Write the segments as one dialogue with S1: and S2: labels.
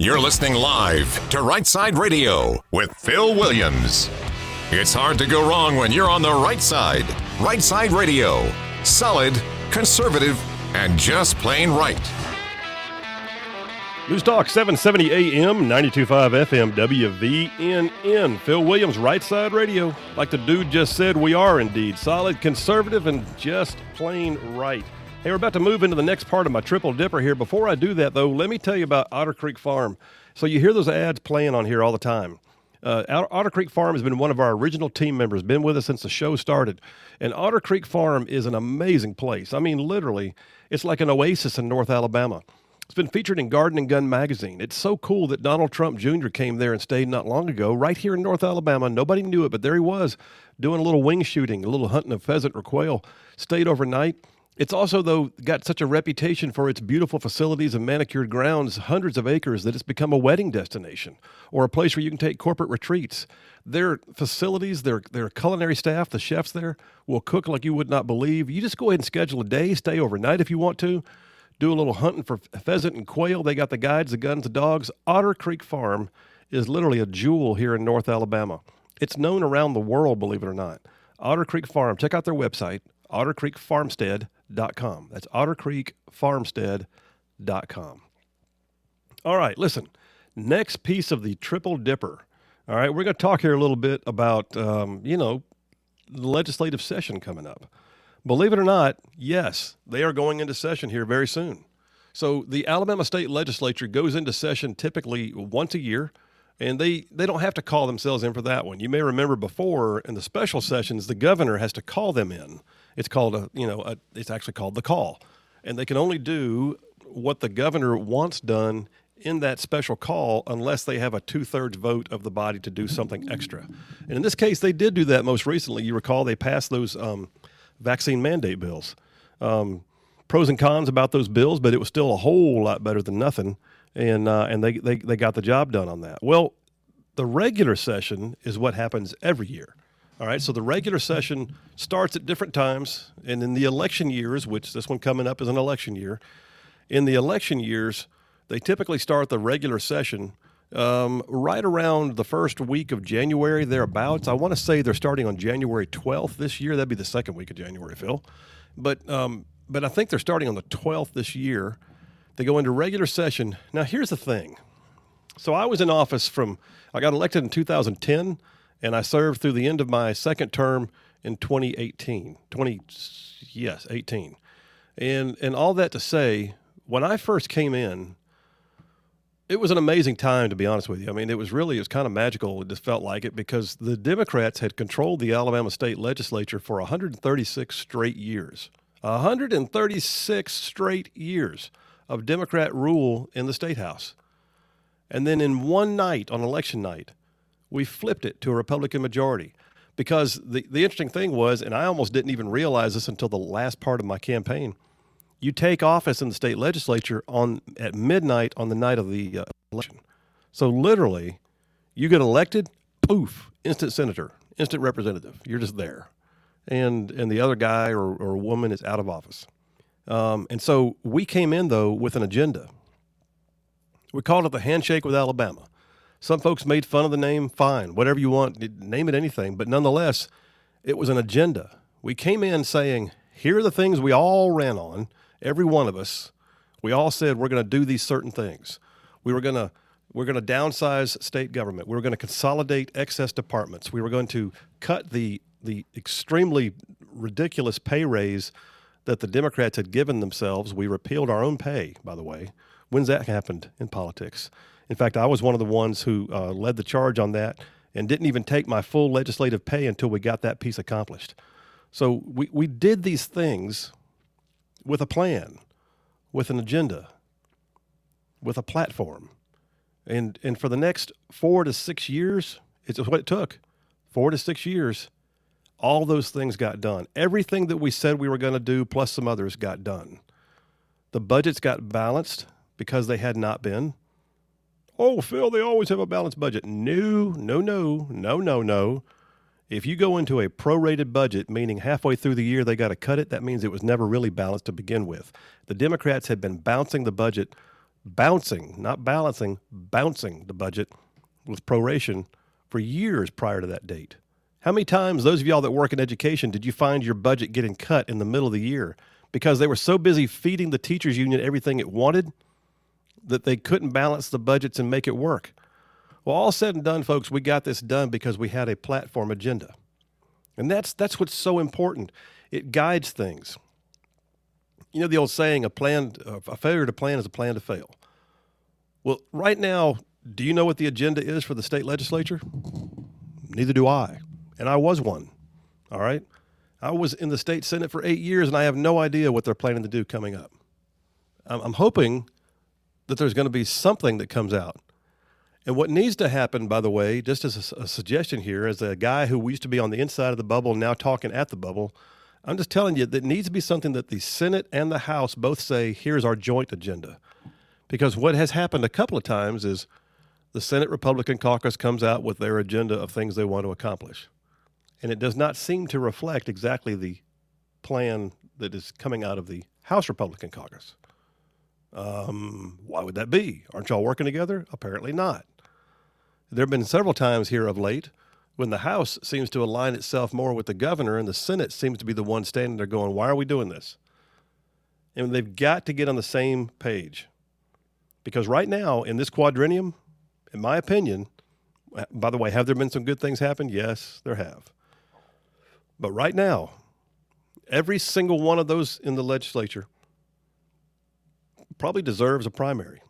S1: You're listening live to Right Side Radio with Phil Williams. It's hard to go wrong when you're on the right side. Right Side Radio. Solid, conservative, and just plain right.
S2: News Talk 770 AM, 92.5 FM, WVNN. Phil Williams, Right Side Radio. Like the dude just said, we are indeed solid, conservative, and just plain right. Hey, we're about to move into the next part of my triple dipper here. Before I do that, though, let me tell you about Otter Creek Farm. So you hear those ads playing on here all the time. Otter Creek Farm has been one of our original team members, been with us since the show started. And Otter Creek Farm is an amazing place. I mean, literally, it's like an oasis in North Alabama. It's been featured in Garden and Gun magazine. It's so cool that Donald Trump Jr. came there and stayed not long ago, right here in North Alabama. Nobody knew it, but there he was, doing a little wing shooting, a little hunting of pheasant or quail. Stayed overnight. It's also, though, got such a reputation for its beautiful facilities and manicured grounds, hundreds of acres, that it's become a wedding destination or a place where you can take corporate retreats. Their facilities, their culinary staff, the chefs there will cook like you would not believe. You just go ahead and schedule a day, stay overnight if you want to, do a little hunting for pheasant and quail. They got the guides, the guns, the dogs. Otter Creek Farm is literally a jewel here in North Alabama. It's known around the world, believe it or not. Otter Creek Farm. Check out their website, ottercreekfarmstead.com. That's ottercreekfarmstead.com. All right, listen. Next piece of the triple dipper. All right, we're going to talk here a little bit about, the legislative session coming up. Believe it or not, yes, they are going into session here very soon. So the Alabama State Legislature goes into session typically once a year, and they don't have to call themselves in for that one. You may remember before in the special sessions, the governor has to call them in. It's called it's actually called the call, and they can only do what the governor wants done in that special call unless they have a 2/3 vote of the body to do something extra. And in this case, they did do that most recently. You recall they passed those vaccine mandate bills. Pros and cons about those bills, but it was still a whole lot better than nothing. And they got the job done on that. Well, the regular session is what happens every year. All right, so the regular session starts at different times, and in the election years, which this one coming up is an election year, in the election years, they typically start the regular session right around the first week of January, thereabouts. I want to say they're starting on January 12th this year. That'd be the second week of January, Phil. But I think they're starting on the 12th this year. They go into regular session. Now, here's the thing. So I was in office I got elected in 2010, and I served through the end of my second term in 2018. 18. And all that to say, when I first came in, it was an amazing time, to be honest with you. I mean, it was kind of magical. It just felt like it because the Democrats had controlled the Alabama State Legislature for 136 straight years. 136 straight years of Democrat rule in the State House. And then in one night, on election night, we flipped it to a Republican majority. Because the interesting thing was, and I almost didn't even realize this until the last part of my campaign, you take office in the state legislature at midnight on the night of the election. So literally, you get elected, poof, instant senator, instant representative. You're just there. And the other guy or woman is out of office. And so we came in, though, with an agenda. We called it the Handshake with Alabama. Some folks made fun of the name. Fine, whatever you want, name it anything. But nonetheless, it was an agenda. We came in saying, here are the things we all ran on, every one of us. We all said we're going to do these certain things. We're going to downsize state government. We were going to consolidate excess departments. We were going to cut the extremely ridiculous pay raise that the Democrats had given themselves. We repealed our own pay, by the way. When's that happened in politics? In fact, I was one of the ones who led the charge on that and didn't even take my full legislative pay until we got that piece accomplished. So we did these things with a plan, with an agenda, with a platform. And for the next 4 to 6 years, it's what it took. 4 to 6 years, all those things got done. Everything that we said we were going to do, plus some others, got done. The budgets got balanced because they had not been. Oh, Phil, they always have a balanced budget. No. If you go into a prorated budget, meaning halfway through the year they got to cut it, that means it was never really balanced to begin with. The Democrats had been bouncing the budget bouncing, not balancing, bouncing the budget with proration for years prior to that date. How many times, those of y'all that work in education, did you find your budget getting cut in the middle of the year because they were so busy feeding the teachers union everything it wanted that they couldn't balance the budgets and make it work? Well, all said and done, folks, we got this done because we had a platform agenda. And that's what's so important. It guides things. You know the old saying, a failure to plan is a plan to fail. Well, right now, do you know what the agenda is for the state legislature? Neither do I. And I was one. All right. I was in the state Senate for 8 years, and I have no idea what they're planning to do coming up. I'm hoping that there's going to be something that comes out. And what needs to happen, by the way, just as a suggestion here, as a guy who used to be on the inside of the bubble, now talking at the bubble, I'm just telling you that needs to be something that the Senate and the House both say, here's our joint agenda. Because what has happened a couple of times is the Senate Republican caucus comes out with their agenda of things they want to accomplish. And it does not seem to reflect exactly the plan that is coming out of the House Republican caucus. Why would that be? Aren't y'all working together? Apparently not. There have been several times here of late when the House seems to align itself more with the governor and the Senate seems to be the one standing there going, why are we doing this? And they've got to get on the same page. Because right now in this quadrennium, in my opinion, by the way, have there been some good things happen? Yes, there have. But right now, every single one of those in the legislature probably deserves a primary.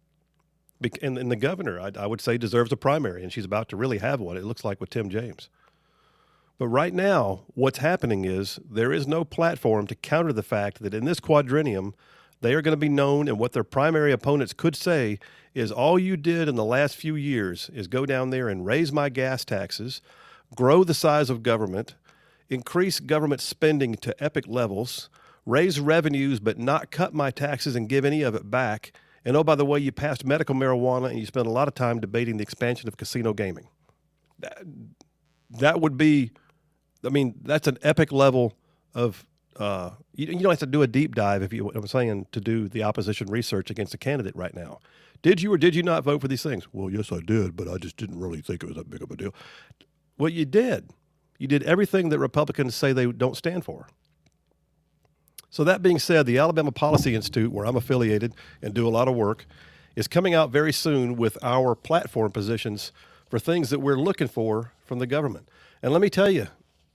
S2: And the governor, I would say, deserves a primary, and she's about to really have one, it looks like, with Tim James. But right now, what's happening is there is no platform to counter the fact that in this quadrennium, they are going to be known, and what their primary opponents could say is all you did in the last few years is go down there and raise my gas taxes, grow the size of government, increase government spending to epic levels, raise revenues but not cut my taxes and give any of it back. And oh, by the way, you passed medical marijuana and you spent a lot of time debating the expansion of casino gaming. That would be, I mean, that's an epic level of, you don't have to do a deep dive if you, what I'm saying, to do the opposition research against a candidate right now. Did you or did you not vote for these things? Well, yes, I did, but I just didn't really think it was that big of a deal. Well, you did. You did everything that Republicans say they don't stand for. So that being said, the Alabama Policy Institute, where I'm affiliated and do a lot of work, is coming out very soon with our platform positions for things that we're looking for from the government. And let me tell you,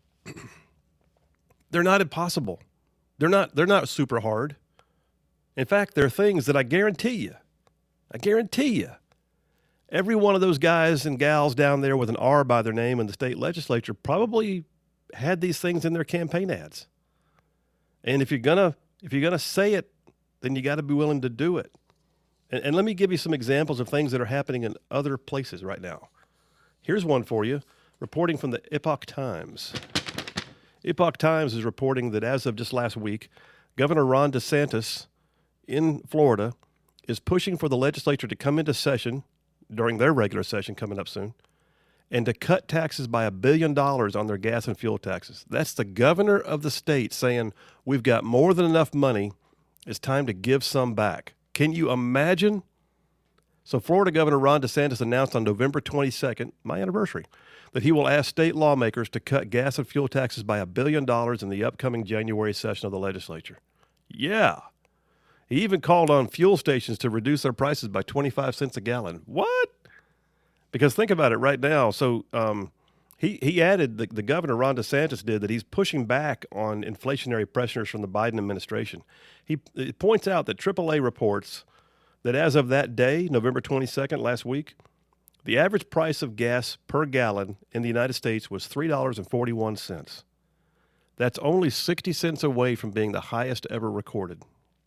S2: they're not impossible. They're not super hard. In fact, they're things that I guarantee you, every one of those guys and gals down there with an R by their name in the state legislature probably had these things in their campaign ads. And if you're gonna say it, then you got to be willing to do it. And let me give you some examples of things that are happening in other places right now. Here's one for you, reporting from the Epoch Times. Epoch Times is reporting that as of just last week, Governor Ron DeSantis in Florida is pushing for the legislature to come into session during their regular session coming up soon and to cut taxes by $1 billion on their gas and fuel taxes. That's the governor of the state saying, we've got more than enough money. It's time to give some back. Can you imagine? So Florida Governor Ron DeSantis announced on November 22nd, my anniversary, that he will ask state lawmakers to cut gas and fuel taxes by $1 billion in the upcoming January session of the legislature. Yeah. He even called on fuel stations to reduce their prices by 25 cents a gallon. What? Because think about it right now. So he added, the governor, Ron DeSantis, did, that he's pushing back on inflationary pressures from the Biden administration. He points out that AAA reports that as of that day, November 22nd, last week, the average price of gas per gallon in the United States was $3.41. That's only 60 cents away from being the highest ever recorded.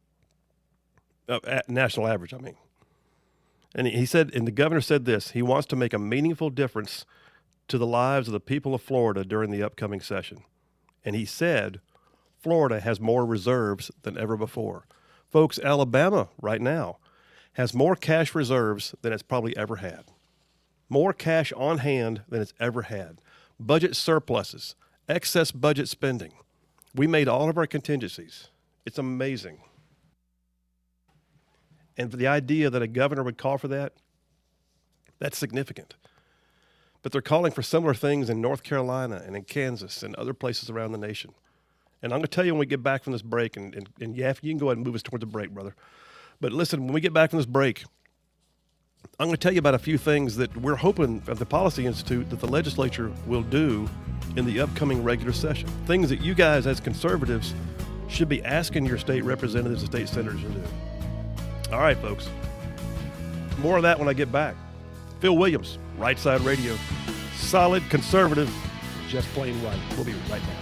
S2: National average, I mean. And he said, and the governor said this, he wants to make a meaningful difference to the lives of the people of Florida during the upcoming session. And he said, Florida has more reserves than ever before. Folks, Alabama right now has more cash reserves than it's probably ever had. More cash on hand than it's ever had. Budget surpluses, excess budget spending. We made all of our contingencies. It's amazing. And for the idea that a governor would call for that, that's significant. But they're calling for similar things in North Carolina and in Kansas and other places around the nation. And I'm going to tell you when we get back from this break, and Yaffe, you can go ahead and move us toward the break, brother. But listen, when we get back from this break, I'm going to tell you about a few things that we're hoping at the Policy Institute that the legislature will do in the upcoming regular session. Things that you guys as conservatives should be asking your state representatives and state senators to do. All right, folks. More of that when I get back. Phil Williams, Right Side Radio. Solid, conservative, just plain right. We'll be right back.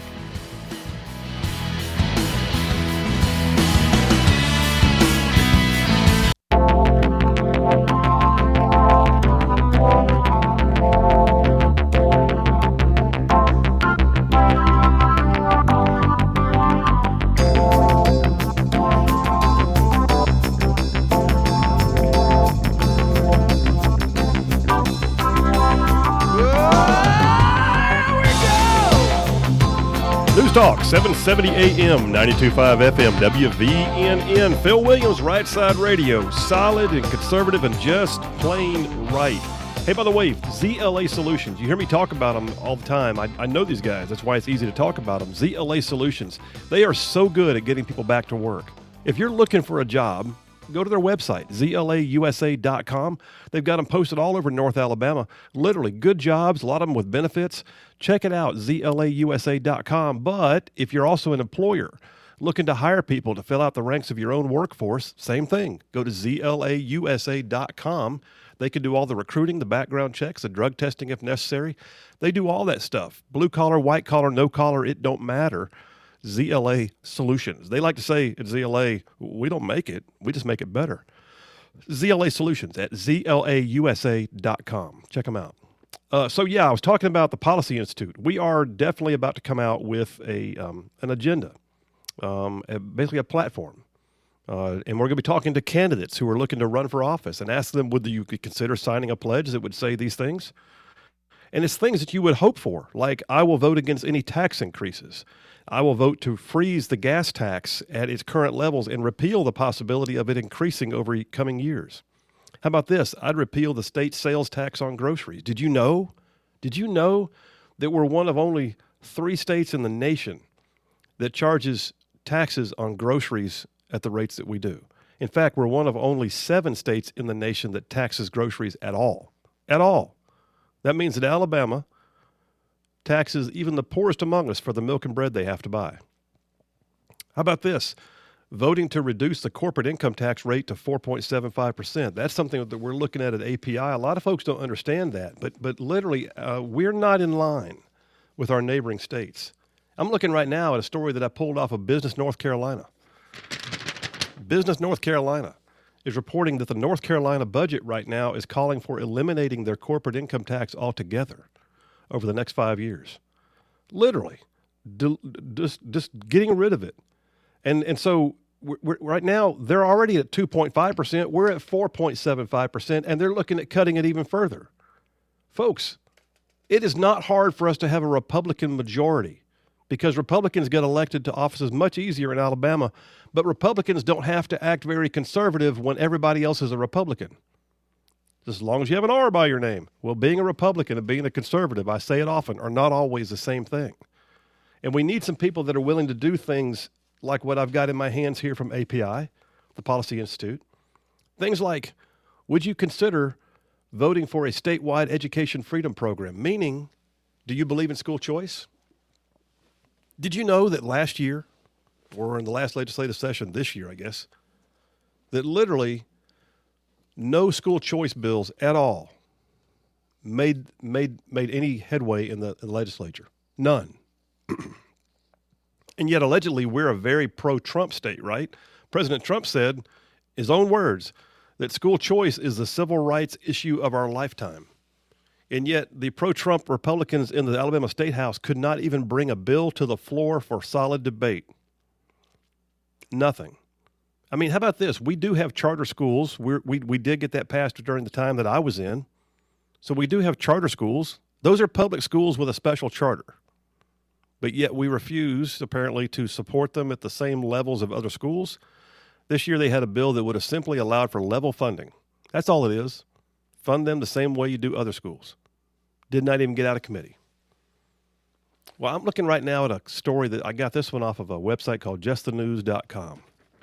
S2: Talk, 770 AM, 92.5 FM, WVNN. Phil Williams, Right Side Radio. Solid and conservative and just plain right. Hey, by the way, ZLA Solutions. You hear me talk about them all the time. I know these guys. That's why it's easy to talk about them. ZLA Solutions. They are so good at getting people back to work. If you're looking for a job, go to their website, zlausa.com. They've got them posted all over North Alabama. Literally, good jobs, a lot of them with benefits. Check it out, zlausa.com. But if you're also an employer looking to hire people to fill out the ranks of your own workforce, same thing. Go to zlausa.com. They can do all the recruiting, the background checks, the drug testing if necessary. They do all that stuff. Blue collar, white collar, no collar, it don't matter. ZLA Solutions. They like to say at ZLA, we don't make it, we just make it better. ZLA Solutions at zlausa.com. Check them out. I was talking about the Policy Institute. We are definitely about to come out with an agenda, basically a platform. And we're going to be talking to candidates who are looking to run for office and ask them, would you consider signing a pledge that would say these things? And it's things that you would hope for, like I will vote against any tax increases. I will vote to freeze the gas tax at its current levels and repeal the possibility of it increasing over coming years. How about this? I'd repeal the state sales tax on groceries. Did you know that we're one of only 3 states in the nation that charges taxes on groceries at the rates that we do? In fact, we're one of only 7 states in the nation that taxes groceries at all. At all. That means that Alabama taxes even the poorest among us for the milk and bread they have to buy. How about this? Voting to reduce the corporate income tax rate to 4.75%. That's something that we're looking at API. A lot of folks don't understand that, but literally, we're not in line with our neighboring states. I'm looking right now at a story that I pulled off of Business North Carolina. Business North Carolina is reporting that the North Carolina budget right now is calling for eliminating their corporate income tax altogether over the next 5 years. Literally, just getting rid of it. And so we're right now, they're already at 2.5%. We're at 4.75%, and they're looking at cutting it even further. Folks, it is not hard for us to have a Republican majority because Republicans get elected to offices much easier in Alabama, but Republicans don't have to act very conservative when everybody else is a Republican. Just as long as you have an R by your name. Well, being a Republican and being a conservative, I say it often, are not always the same thing. And we need some people that are willing to do things like what I've got in my hands here from API, the Policy Institute. Things like, would you consider voting for a statewide education freedom program? Meaning, do you believe in school choice? Did you know that last year, or in the last legislative session this year, I guess, that literally no school choice bills at all made any headway in the legislature? None. And yet, allegedly, we're a very pro-Trump state, right? President Trump said, his own words, that school choice is the civil rights issue of our lifetime. And yet, the pro-Trump Republicans in the Alabama State House could not even bring a bill to the floor for solid debate. Nothing. I mean, how about this? We do have charter schools. We did get that passed during the time that I was in. So we do have charter schools. Those are public schools with a special charter. But yet we refuse, apparently, to support them at the same levels of other schools. This year they had a bill that would have simply allowed for level funding. That's all it is. Fund them the same way you do other schools. Did not even get out of committee. Well, I'm looking right now at a story that I got this one off of a website called justthenews.com.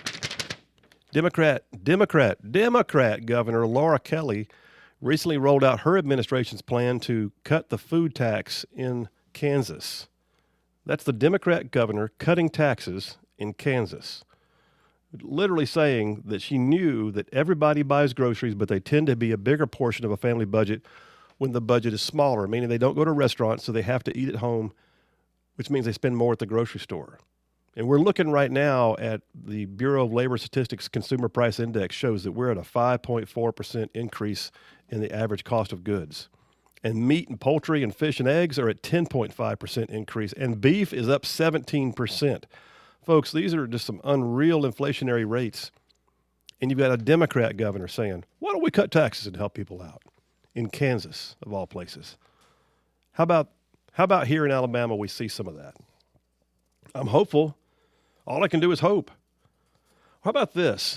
S2: Democrat Governor Laura Kelly recently rolled out her administration's plan to cut the food tax in Kansas. That's the Democrat governor cutting taxes in Kansas. Literally saying that she knew that everybody buys groceries, but they tend to be a bigger portion of a family budget when the budget is smaller, meaning they don't go to restaurants, so they have to eat at home, which means they spend more at the grocery store. And we're looking right now at the Bureau of Labor Statistics Consumer Price Index shows that we're at a 5.4% increase in the average cost of goods. And meat and poultry and fish and eggs are at 10.5% increase, and beef is up 17%. Folks, these are just some unreal inflationary rates. And you've got a Democrat governor saying, why don't we cut taxes and help people out? In Kansas, of all places. How about here in Alabama we see some of that? I'm hopeful. All I can do is hope. How about this?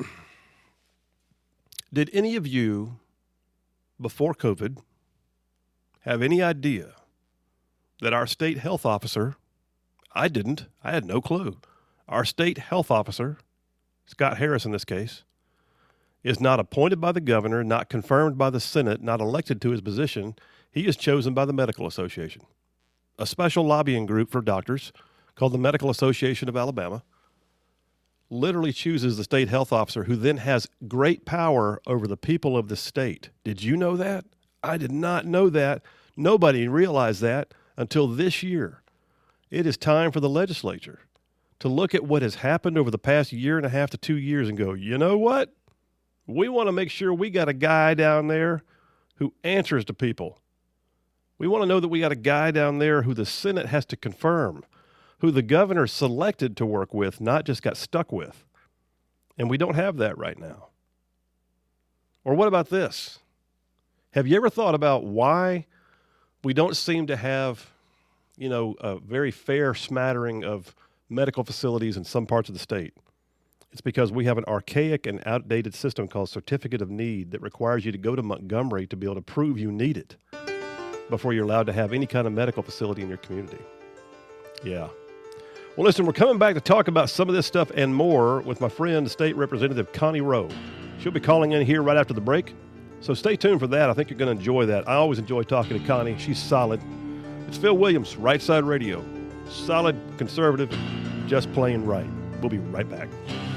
S2: Did any of you, before COVID, have any idea that our state health officer, I didn't, I had no clue, our state health officer, Scott Harris in this case, is not appointed by the governor, not confirmed by the Senate, not elected to his position. He is chosen by the Medical Association, a special lobbying group for doctors called the Medical Association of Alabama, literally chooses the state health officer who then has great power over the people of the state. Did you know that? I did not know that. Nobody realized that until this year. It is time for the legislature to look at what has happened over the past year and a half to 2 years and go, you know what? We want to make sure we got a guy down there who answers to people. We want to know that we got a guy down there who the Senate has to confirm, who the governor selected to work with, not just got stuck with. And we don't have that right now. Or what about this? Have you ever thought about why we don't seem to have, a very fair smattering of medical facilities in some parts of the state? It's because we have an archaic and outdated system called Certificate of Need that requires you to go to Montgomery to be able to prove you need it before you're allowed to have any kind of medical facility in your community. Yeah. Well, listen, we're coming back to talk about some of this stuff and more with my friend, State Representative Connie Rowe. She'll be calling in here right after the break, so stay tuned for that. I think you're going to enjoy that. I always enjoy talking to Connie. She's solid. It's Phil Williams, Right Side Radio. Solid, conservative, just plain right. We'll be right back.